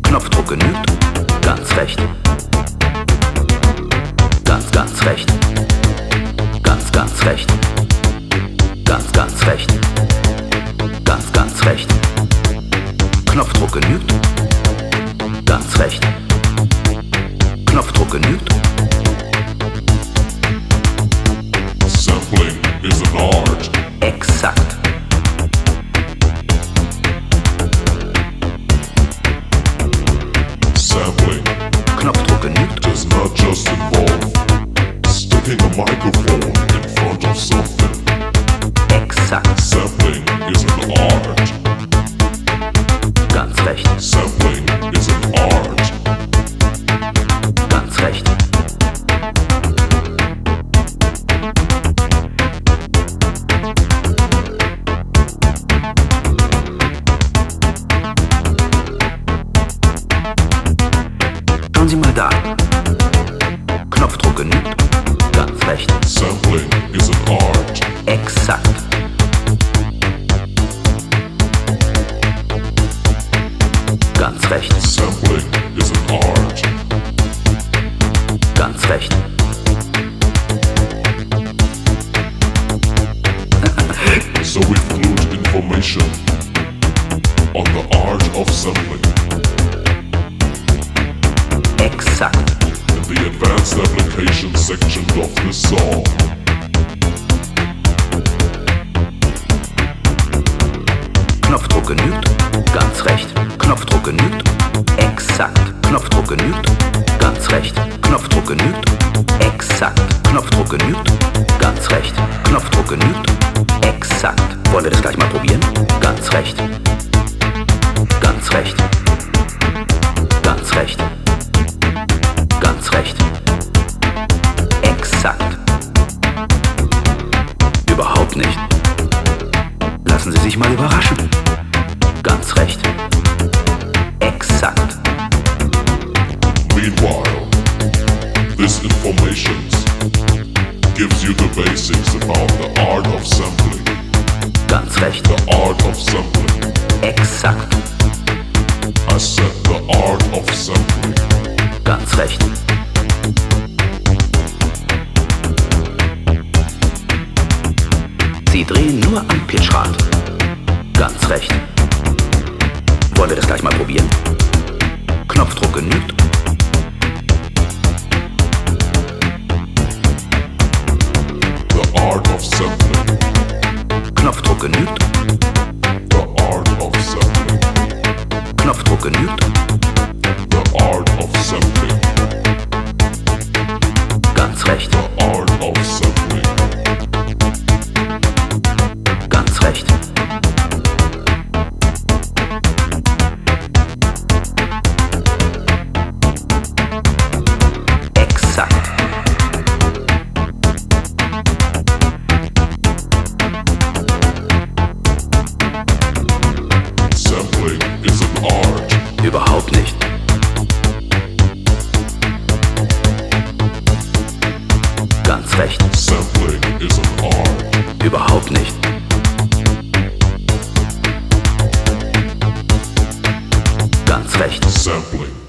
Knopfdruck genügt. Ganz recht. Ganz recht. Ganz recht. Ganz recht. Ganz recht. Knopfdruck genügt. Ganz recht. Knopfdruck genügt. Sampling is an art. Exakt. Sampling Knopfdruck genügt. does not just involve sticking a microphone in front of something. Exakt. Sampling is an art. Ganz recht. Sampling is an art. Ganz recht. Schauen Sie mal da. Knopfdruck genügt. Ganz recht. Sampling is an art. Exakt. Ganz recht. Sampling is an art. Ganz recht. So we've glued information on the art of sampling Exakt. in the advanced application section of this song. Knopfdruck genügt. Ganz recht. Knopfdruck genügt. Exakt. Knopfdruck genügt. Ganz recht. Knopfdruck genügt. Exakt. Knopfdruck genügt. Ganz recht. Knopfdruck genügt. Exakt. Wollen wir das gleich mal probieren? Ganz recht. Ganz recht. Ganz recht. Ganz recht. Exakt. Überhaupt nicht. Lassen Sie sich mal überraschen. Ganz recht. Exakt. Meanwhile, this information gives you the basics about the art of sampling. Ganz recht. The art of sampling. Exakt. I said the art of sampling. Ganz recht. Sie drehen nur am Pitchrad. Ganz recht. Wollen wir das gleich mal probieren? Knopfdruck genügt. The art of sampling. Knopfdruck genügt. The art of sampling. Knopfdruck genügt. The art of sampling. Ganz recht. The art of sampling. Ganz recht. Exakt. Sampling is an art. Überhaupt nicht. Ganz recht. Sampling is an art. Überhaupt nicht. Ganz recht. Sampling